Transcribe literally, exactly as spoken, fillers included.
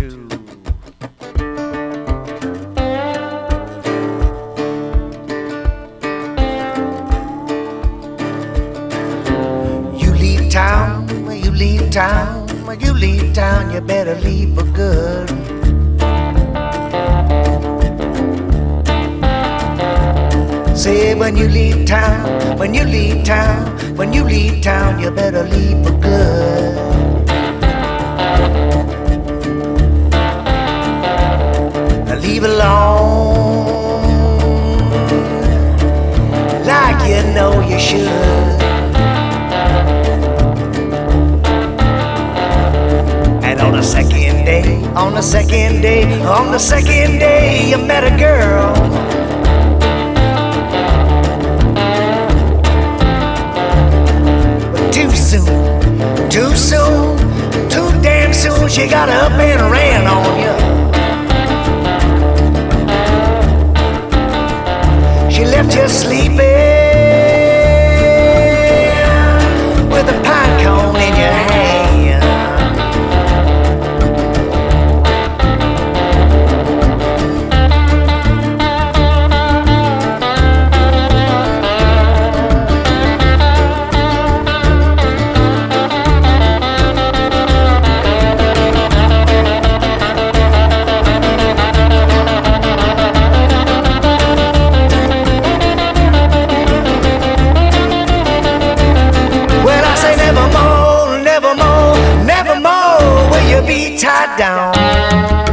to. You leave town, when you leave town, when you leave town, you better leave for good. Say when you leave town, when you leave town, when you leave town, you better leave for good. Now leave alone, like you know you should. And on the second day, on the second day, on the second day, you met a girl. Too soon, too soon, too damn soon, she got up and ran on you. She left you sleeping with a pine cone in your hand. Nevermore, nevermore will you be tied down.